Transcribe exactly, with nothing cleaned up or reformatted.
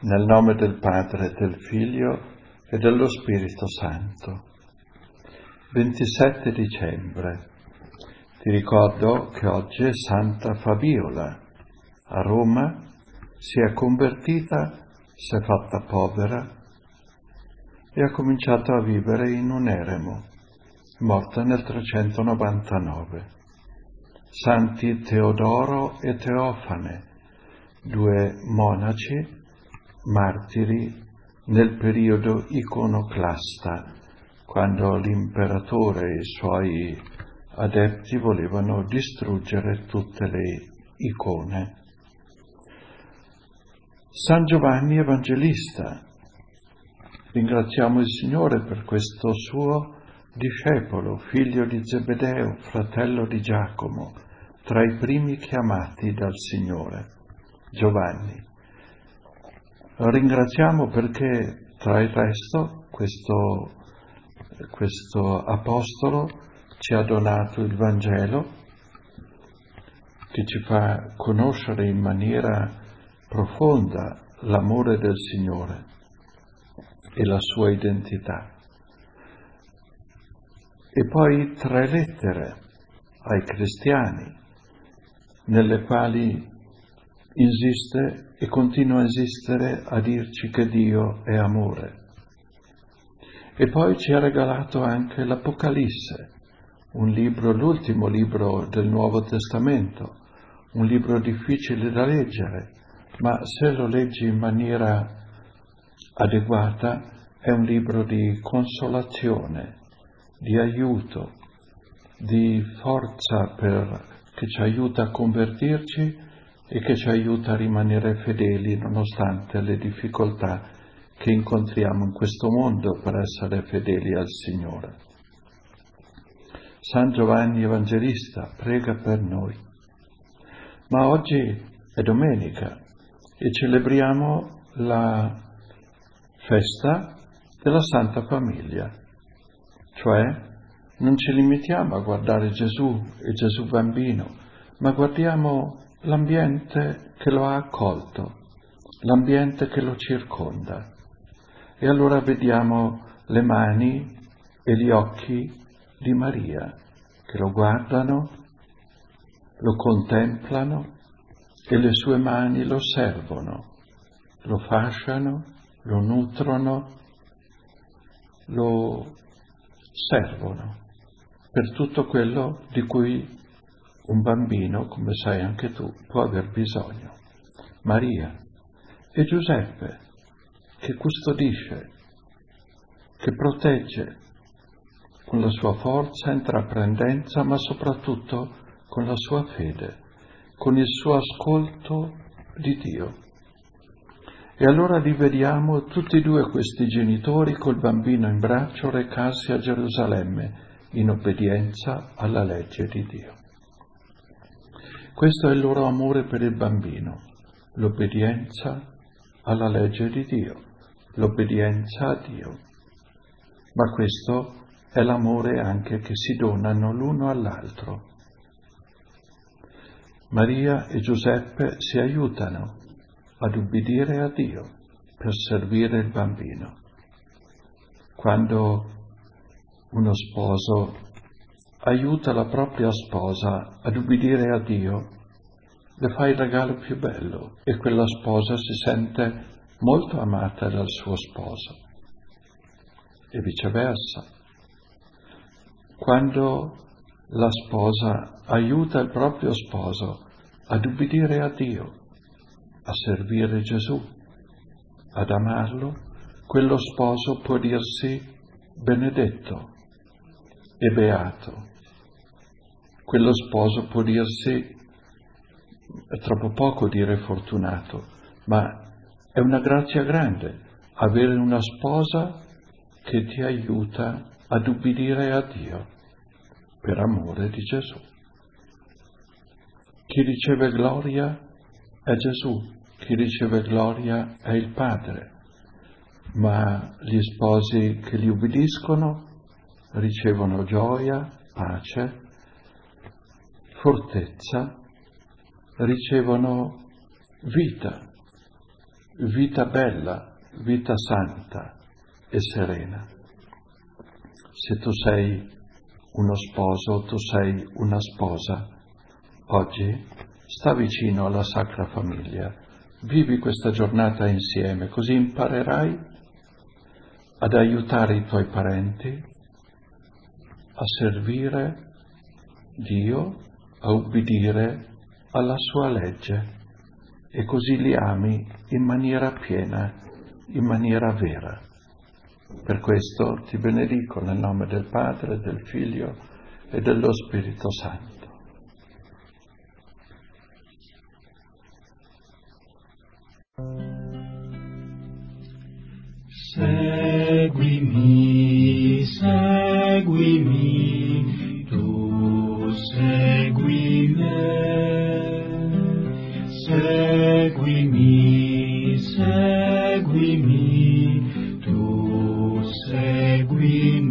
Nel nome del Padre, del Figlio e dello Spirito Santo. ventisette dicembre. Ti ricordo che oggi è Santa Fabiola. A Roma si è convertita, si è fatta povera e ha cominciato a vivere in un eremo, morta nel trecentonovantanove. Santi Teodoro e Teofane, due monaci martiri nel periodo iconoclasta, quando l'imperatore e i suoi adepti volevano distruggere tutte le icone. San Giovanni Evangelista, ringraziamo il Signore per questo suo discepolo, figlio di Zebedeo, fratello di Giacomo, tra i primi chiamati dal Signore, Giovanni. Lo ringraziamo perché, tra il resto, questo, questo apostolo ci ha donato il Vangelo, che ci fa conoscere in maniera profonda l'amore del Signore e la sua identità. E poi tre lettere ai cristiani, nelle quali insiste e continua a esistere a dirci che Dio è amore. E poi ci ha regalato anche l'Apocalisse, un libro, l'ultimo libro del Nuovo Testamento, un libro difficile da leggere, ma se lo leggi in maniera adeguata è un libro di consolazione, di aiuto, di forza per, che ci aiuta a convertirci e che ci aiuta a rimanere fedeli nonostante le difficoltà che incontriamo in questo mondo per essere fedeli al Signore. San Giovanni Evangelista, prega per noi. Ma oggi è domenica e celebriamo la festa della Santa Famiglia, cioè non ci limitiamo a guardare Gesù e Gesù bambino, ma guardiamo l'ambiente che lo ha accolto, l'ambiente che lo circonda. E allora vediamo le mani e gli occhi di Maria che lo guardano, lo contemplano e le sue mani lo servono, lo fasciano, lo nutrono, lo servono per tutto quello di cui un bambino, come sai anche tu, può aver bisogno. Maria e Giuseppe, che custodisce, che protegge con la sua forza, intraprendenza, ma soprattutto con la sua fede, con il suo ascolto di Dio. E allora li vediamo tutti e due questi genitori col bambino in braccio recarsi a Gerusalemme in obbedienza alla legge di Dio. Questo è il loro amore per il bambino, l'obbedienza alla legge di Dio, l'obbedienza a Dio. Ma questo è l'amore anche che si donano l'uno all'altro. Maria e Giuseppe si aiutano ad ubbidire a Dio per servire il bambino. Quando uno sposo aiuta la propria sposa ad ubbidire a Dio, le fa il regalo più bello e quella sposa si sente molto amata dal suo sposo e viceversa. Quando la sposa aiuta il proprio sposo ad ubbidire a Dio, a servire Gesù, ad amarlo, quello sposo può dirsi benedetto e beato. Quello sposo può dirsi, è troppo poco dire fortunato, ma è una grazia grande avere una sposa che ti aiuta ad ubbidire a Dio per amore di Gesù. Chi riceve gloria è Gesù, chi riceve gloria è il Padre, ma gli sposi che li ubbidiscono ricevono gioia, pace, fortezza, ricevono vita, vita bella, vita santa e serena. Se tu sei uno sposo, tu sei una sposa, oggi sta vicino alla Sacra Famiglia, vivi questa giornata insieme, così imparerai ad aiutare i tuoi parenti, a servire Dio, a ubbidire alla sua legge, e così li ami in maniera piena, in maniera vera. Per questo ti benedico nel nome del Padre, del Figlio e dello Spirito Santo. Seguimi, seguimi, tu segui me. Seguimi, seguimi, tu segui